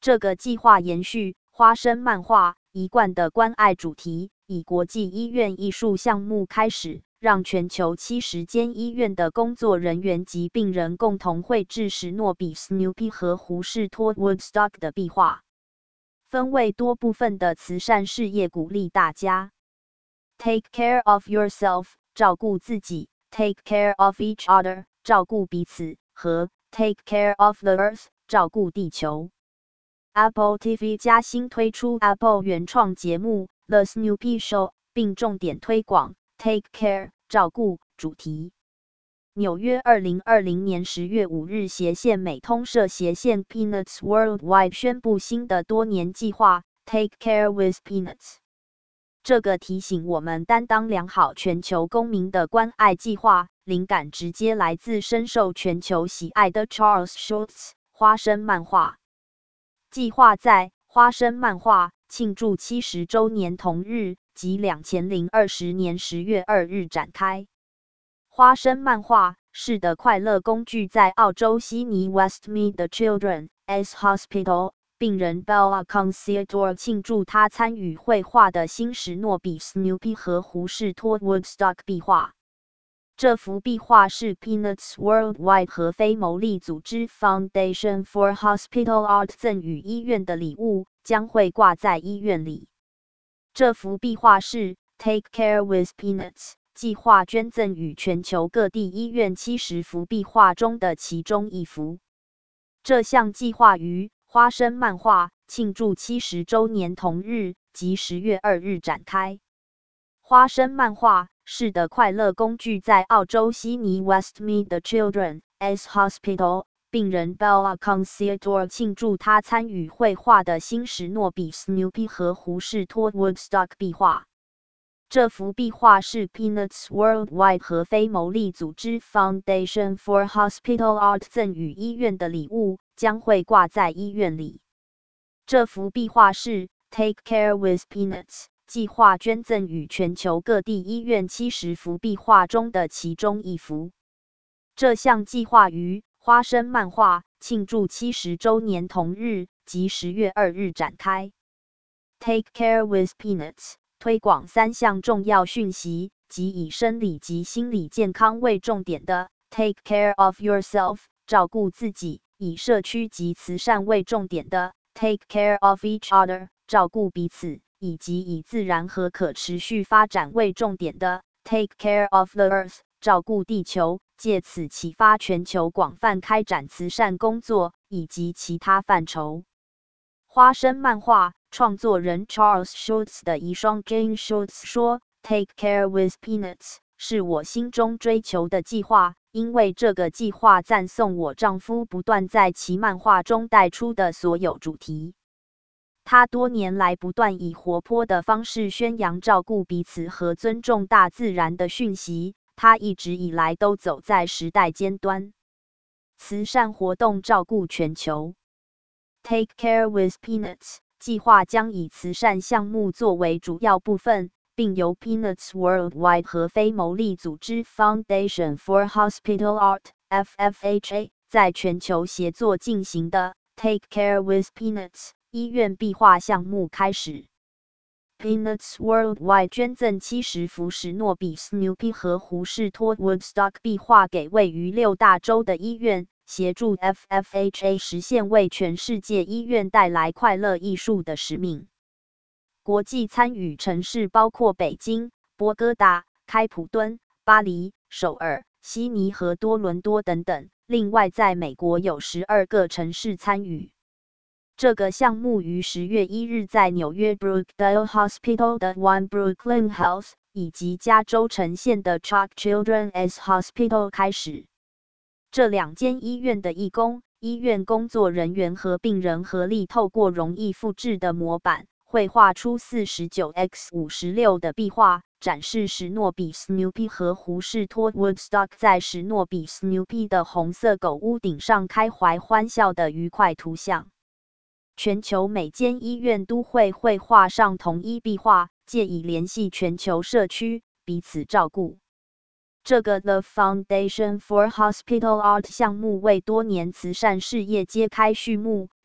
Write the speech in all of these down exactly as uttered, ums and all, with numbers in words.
这个计划延续花生漫画一贯的关爱主题，以国际医院艺术项目开始，让全球七十间医院的工作人员及病人共同绘制史诺比 Snoopy 和胡士托 Woodstock 的壁画，分为多部分的慈善事业，鼓励大家 Take care of yourself 照顾自己， Take care of each other 照顾彼此，和 Take care of the earth 照顾地球。Apple T V 加新推出 Apple 原创节目 The Snoopy Show， 并重点推广 Take Care 照顾主题。纽约二零二零年十月五日，斜线美通社斜线 Peanuts Worldwide 宣布新的多年计划 Take Care with Peanuts。这个提醒我们担当良好全球公民的关爱计划，灵感直接来自深受全球喜爱的 Charles Schulz 花生漫画。计划在花生漫画庆祝七十周年同日及两千二十年十月二日展开。花生漫画是的快乐工具在澳洲悉尼 Westmead 的 Children's Hospital 病人 Bella Concierge 庆祝他参与绘画的新史诺比 Snoopy 和胡士托 Woodstock 壁画。这幅壁画是 Peanuts Worldwide 和非牟利组织 Foundation for Hospital Art 赠予医院的礼物，将会挂在医院里。这幅壁画是 Take Care with Peanuts 计划捐赠予全球各地医院七十幅壁画中的其中一幅。这项计划于花生漫画庆祝七十周年同日及十月二日展开。花生漫画是的快乐工具在澳洲悉尼 Westmead 的 Children's Hospital 病人 Bella Concierge 庆祝他参与绘画的新史诺比 Snoopy 和胡士托 Woodstock 壁画。这幅壁画是 Peanuts Worldwide 和非牟利组织 Foundation for Hospital Art 赠予医院的礼物，将会挂在医院里。这幅壁画是 Take Care with Peanuts计划捐赠予全球各地医院七十幅壁画中的其中一幅。这项计划于花生漫画庆祝七十周年同日及十月二日展开。Take Care with Peanuts 推广三项重要讯息，即以生理及心理健康为重点的 Take Care of Yourself 照顾自己，以社区及慈善为重点的 Take Care of Each Other 照顾彼此，以及以自然和可持续发展为重点的 Take Care of the Earth 照顾地球，借此启发全球广泛开展慈善工作以及其他范畴。花生漫画创作人 Charles Schulz 的遗孀 Jane Schulz 说 Take Care with Peanuts 是我心中追求的计划，因为这个计划赞颂我丈夫不断在其漫画中带出的所有主题。他多年来不断以活泼的方式宣扬照顾彼此和尊重大自然的讯息，他一直以来都走在时代尖端。慈善活动照顾全球。Take Care with Peanuts 计划将以慈善项目作为主要部分，并由 Peanuts Worldwide 和非牟利组织 Foundation for Hospital Art F F H A 在全球协作进行的 Take Care with Peanuts医院壁画项目开始。Peanuts Worldwide 捐赠七十幅史诺比 Snoopy 和胡士托 Woodstock 壁画给位于六大洲的医院，协助 F F H A 实现为全世界医院带来快乐艺术的使命。国际参与城市包括北京、波哥大、开普敦、巴黎、首尔、悉尼和多伦多等等，另外在美国有十二个城市参与。这个项目于十月一日在纽约 Brookdale Hospital 的 One Brooklyn Health 以及加州城县的 Chalk Children's Hospital 开始。这两间医院的义工、医院工作人员和病人合力透过容易复制的模板，绘画出 四十九乘五十六 的壁画，展示史诺比 Snoopy 和胡士托 Woodstock 在史诺比 Snoopy 的红色狗屋顶上开怀欢笑的愉快图像。全球每间医院都会绘画上同一壁画，借以联系全球社区，彼此照顾。这个 The Foundation for Hospital Art 项目为多年慈善事业揭开序幕，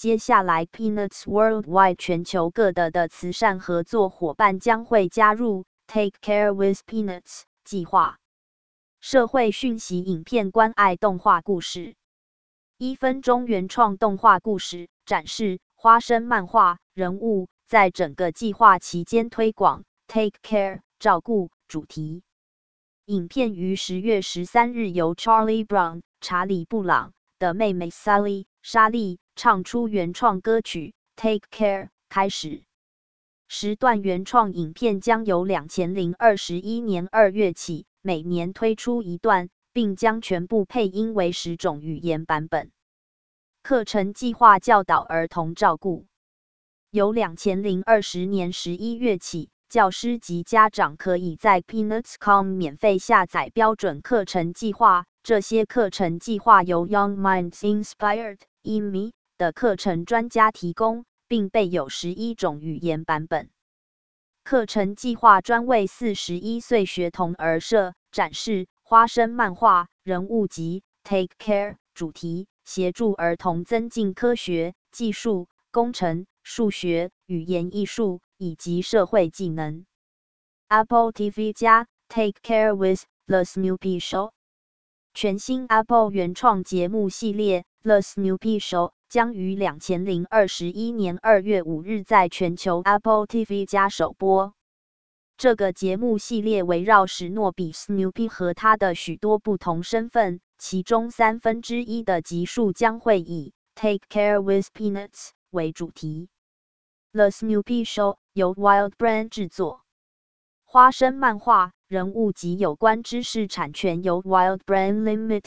接下来 Peanuts Worldwide 全球各地的慈善合作伙伴将会加入 Take Care with Peanuts 计划。社会讯息影片关爱动画故事，一分钟原创动画故事，展示花生漫画人物在整个计划期间推广 Take Care 照顾主题。影片于十月十三日由 Charlie Brown 查理布朗的妹妹 Sally 莎莉唱出原创歌曲 Take Care 开始。十段原创影片将由二零二一年二月起每年推出一段，并将全部配音为十种语言版本。课程计划教导儿童照顾，由二零二零年十一月起，教师及家长可以在 Peanuts 点 com 免费下载标准课程计划。这些课程计划由 Young Minds Inspired E M I 的课程专家提供，并备有十一种语言版本。课程计划专为四十一岁学童而设，展示花生漫画人物及 Take Care 主题，协助儿童增进科学、技术、工程、数学、语言艺术以及社会技能。Apple T V 加 Take Care with The Snoopy Show 全新 Apple 原创节目系列 The Snoopy Show 将于二零二一年二月五日在全球 Apple T V 加首播。这个节目系列围绕史诺比 Snoopy 和他的许多不同身份，其中三分之一的集数将会以 Take Care with Peanuts 为主题。The Snoopy Show 由 Wild Brand 制作。花生漫画人物及有关知识产权由 Wild Brand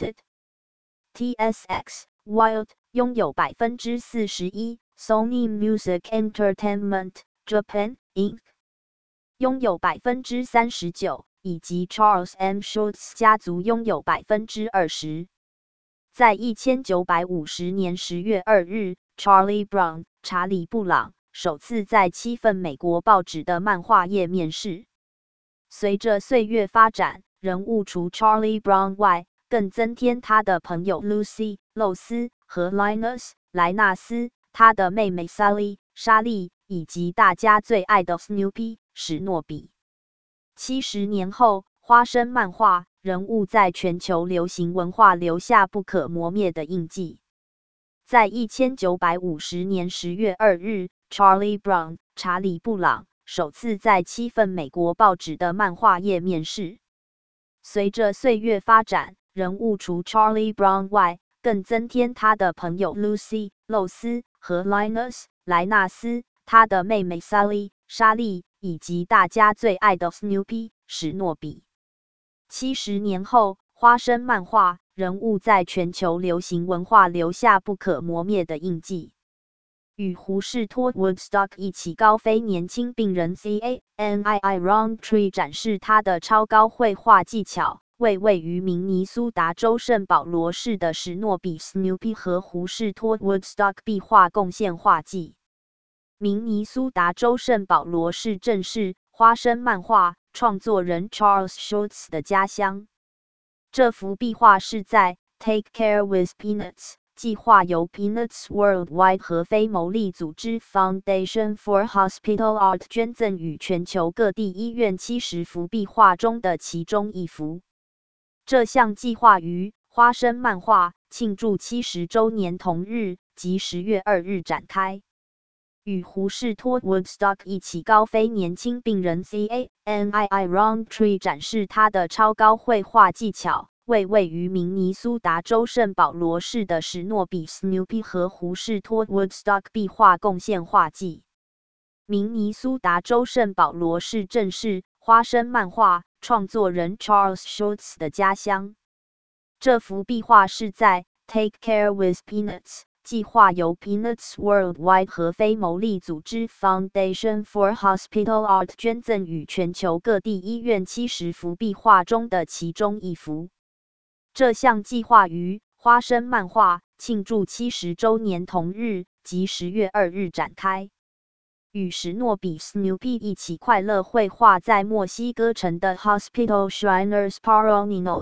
Limited。T S X Wild 拥有 百分之四十一 ，Sony Music Entertainment Japan Incorporated 拥有 百分之三十九， 以及 Charles M. Schulz 家族拥有 百分之二十。在一九五零年十月二日 ，Charlie Brown 查理布朗首次在七份美国报纸的漫画页面世。随着岁月发展，人物除 Charlie Brown 外，更增添他的朋友 Lucy 露丝和 Linus 莱纳斯，他的妹妹 Sally 莎莉，以及大家最爱的 Snoopy 史诺比。七十年后，花生漫画人物在全球流行文化留下不可磨灭的印记。在一九五零年十月二日 ，Charlie Brown 查理布朗首次在七份美国报纸的漫画页面世。随着岁月发展，人物除 Charlie Brown 外，更增添他的朋友 Lucy 露丝和 Linus 莱纳斯，他的妹妹 Sally 莎莉，以及大家最爱的 Snoopy 史诺比。七十年后，花生漫画人物在全球流行文化留下不可磨灭的印记。与胡士托 Woodstock 一起高飞年轻病人 C A N I I Roundtree 展示他的超高绘画技巧，为位于明尼苏达州圣保罗市的史诺比 Snoopy 和胡士托 Woodstock 壁画贡献画技。明尼苏达州圣保罗市正是花生漫画创作人 Charles Schulz 的家乡。这幅壁画是在 Take Care with Peanuts计划由 Peanuts Worldwide 和非牟利组织 Foundation for Hospital Art 捐赠予全球各地医院七十幅壁画中的其中一幅。这项计划于花生漫画庆祝七十周年同日，即十月二日展开。与胡士托 Woodstock 一起高飞年轻病人 C A N I I Roundtree 展示他的超高绘画技巧，为位于明尼苏达州圣保罗市的史诺比 Snoopy 和胡士托 Woodstock 壁画贡献画技。明尼苏达州圣保罗市正是花生漫画创作人 Charles Schulz 的家乡。这幅壁画是在 Take Care with Peanuts计划由 Peanuts Worldwide 和非牟利组织 Foundation for Hospital Art 捐赠予全球各地医院七十幅壁画中的其中一幅。这项计划于花生漫画庆祝七十周年同日，即十月二日展开。与史诺比 Snoopy 一起快乐绘画在墨西哥城的 Hospital Shriners Paroninos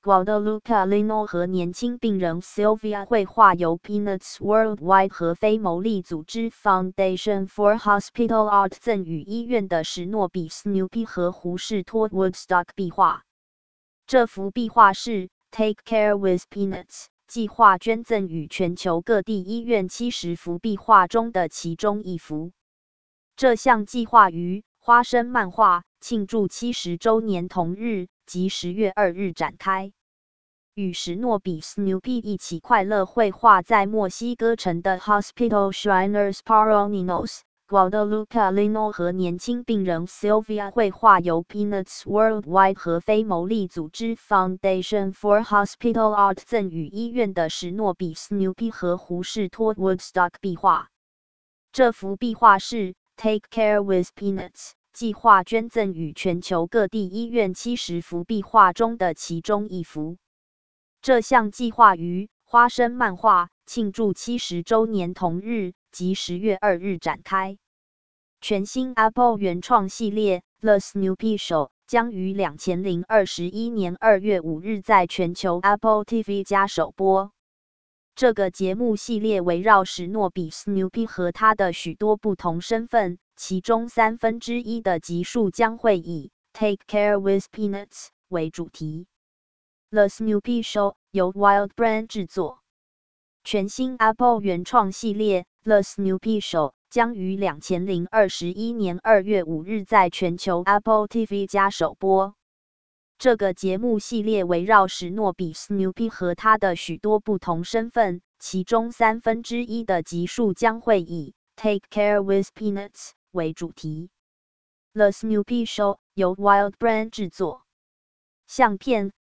Guadalupe Lino 和年轻病人 Sylvia 绘画由 Peanuts Worldwide 和非牟利组织 Foundation for Hospital Art 赠予医院的史诺比 Snoopy 和胡适托 Woodstock 壁画。这幅壁画是 Take Care with Peanuts 计划捐赠予全球各地医院七十幅壁画中的其中一幅。这项计划于花生漫画庆祝七十周年同日及十月二日展开，与史诺比 Snoopy 一起快乐绘画在墨西哥城的 Hospital Shriners Parroquinos。Guadalupe Lino 和年轻病人 Sylvia 绘画由 Peanuts Worldwide 和非牟利组织 Foundation for Hospital Art 赠予医院的史诺比 Snoopy 和胡适托 Woodstock 壁画。这幅壁画是 Take Care with Peanuts 计划捐赠予全球各地医院七十幅壁画中的其中一幅。这项计划于花生漫画庆祝七十周年同日及十月二日展开。全新 Apple 原创系列 The Snoopy Show 将于二零二一年二月五日在全球 Apple T V 加首播。这个节目系列围绕史诺比 Snoopy 和他的许多不同身份，其中三分之一的集数将会以 Take Care with Peanuts 为主题。The Snoopy Show 由 Wild Brand 制作。全新 Apple 原创系列 The Snoopy Show 将于二零二一年二月五日在全球 Apple T V 加首播。这个节目系列围绕史诺比 Snoopy 和他的许多不同身份，其中三分之一的集数将会以 Take Care with Peanuts 为主题。The Snoopy Show 由 Wild Brand 制作。相片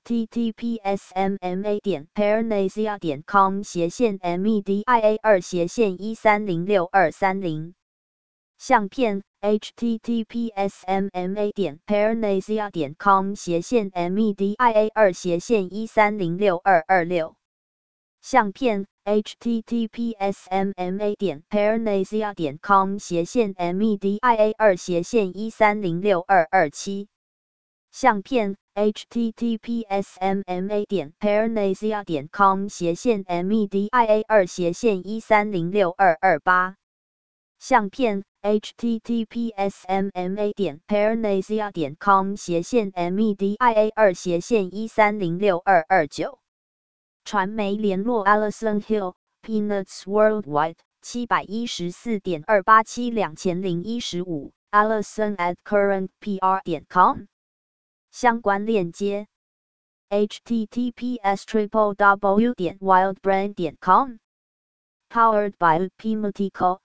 https mma 点 parnasia 点 com 斜线 media 二斜线一三零六二三零。相片 https mma 点 parnasia 点 com 斜线 media 二斜线一三零六二二六。相片 https mma 点 parnasia 点 com 斜线 media 二斜线一三零六二二七。相片 https mma 点 parnasia 点 com 斜线 media 二斜线一三零六二二八。相片 https mma 点 parnasia 点 com 斜线 media 二斜线一三零六二二九。传媒联络 Allison Hill Peanuts Worldwide 七一四点二八七二零一五 Allison at current p r 点 com。相关链接 https triple w 点 wildbrand 点 com Powered by Pimatico